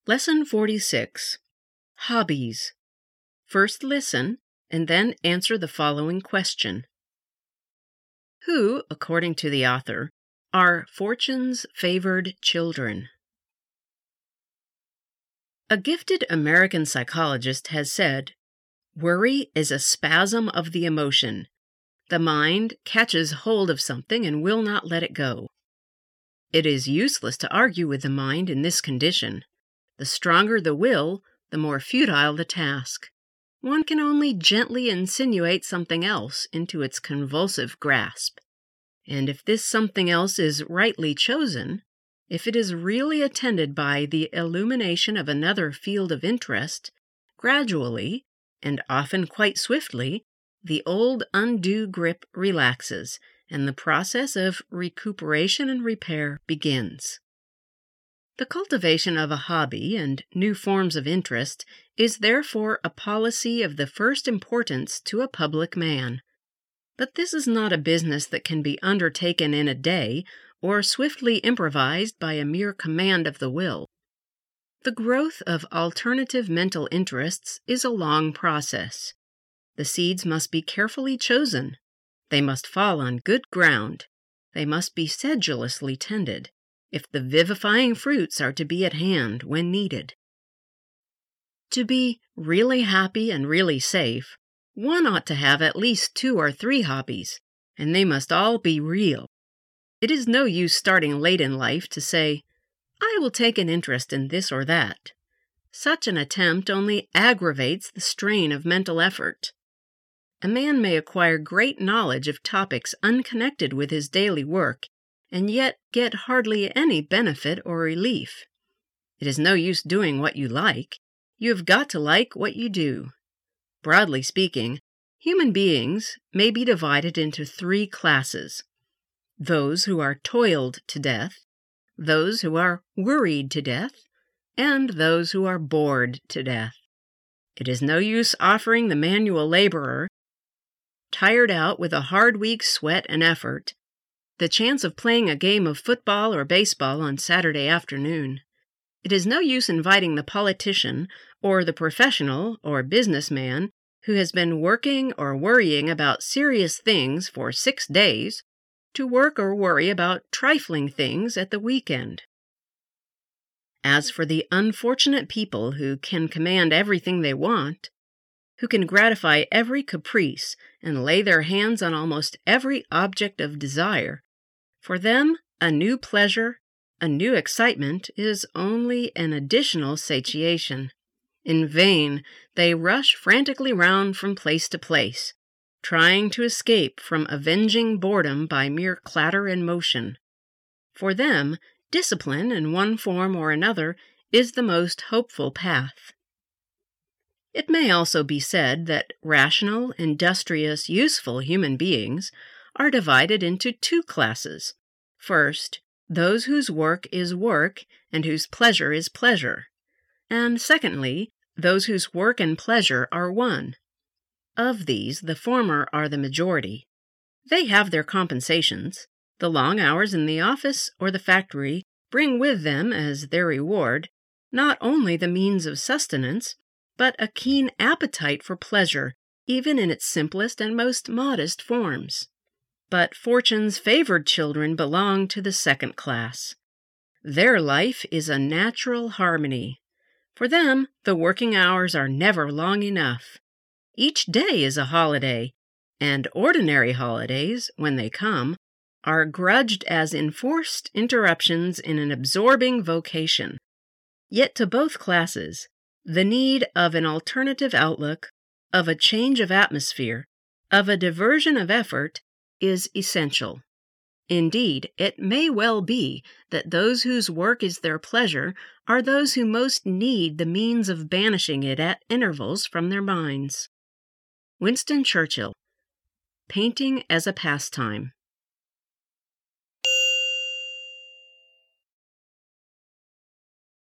Lesson 46. Hobbies. First listen, and then answer the following question. Who, according to the author, are Fortune's favored children? A gifted American psychologist has said, "Worry is a spasm of the emotion. The mind catches hold of something and will not let it go." It is useless to argue with the mind in this condition. The stronger the will, the more futile the task. One can only gently insinuate something else into its convulsive grasp. And if this something else is rightly chosen, if it is really attended by the illumination of another field of interest, gradually, and often quite swiftly, the old undue grip relaxes, and the process of recuperation and repair begins. The cultivation of a hobby and new forms of interest is therefore a policy of the first importance to a public man. But this is not a business that can be undertaken in a day or swiftly improvised by a mere command of the will. The growth of alternative mental interests is a long process. The seeds must be carefully chosen. They must fall on good ground. They must be sedulously tended, if the vivifying fruits are to be at hand when needed. To be really happy and really safe, one ought to have at least 2 or 3 hobbies, and they must all be real. It is no use starting late in life to say, "I will take an interest in this or that." Such an attempt only aggravates the strain of mental effort. A man may acquire great knowledge of topics unconnected with his daily work, and yet get hardly any benefit or relief. It is no use doing what you like. You have got to like what you do. Broadly speaking, human beings may be divided into 3 classes: those who are toiled to death, those who are worried to death, and those who are bored to death. It is no use offering the manual laborer, tired out with a hard week's sweat and effort, the chance of playing a game of football or baseball on Saturday afternoon. It is no use inviting the politician or the professional or businessman who has been working or worrying about serious things for 6 days to work or worry about trifling things at the weekend. As for the unfortunate people who can command everything they want, who can gratify every caprice and lay their hands on almost every object of desire, for them a new pleasure, a new excitement is only an additional satiation. In vain they rush frantically round from place to place, trying to escape from avenging boredom by mere clatter and motion. For them, discipline in one form or another is the most hopeful path. It may also be said that rational, industrious, useful human beings are divided into 2 classes. First, those whose work is work and whose pleasure is pleasure. And secondly, those whose work and pleasure are one. Of these, the former are the majority. They have their compensations. The long hours in the office or the factory bring with them as their reward not only the means of sustenance, but a keen appetite for pleasure, even in its simplest and most modest forms. But Fortune's favored children belong to the second class. Their life is a natural harmony. For them, the working hours are never long enough. Each day is a holiday, and ordinary holidays, when they come, are grudged as enforced interruptions in an absorbing vocation. Yet to both classes, the need of an alternative outlook, of a change of atmosphere, of a diversion of effort, is essential. Indeed, it may well be that those whose work is their pleasure are those who most need the means of banishing it at intervals from their minds. Winston Churchill. Painting as a Pastime.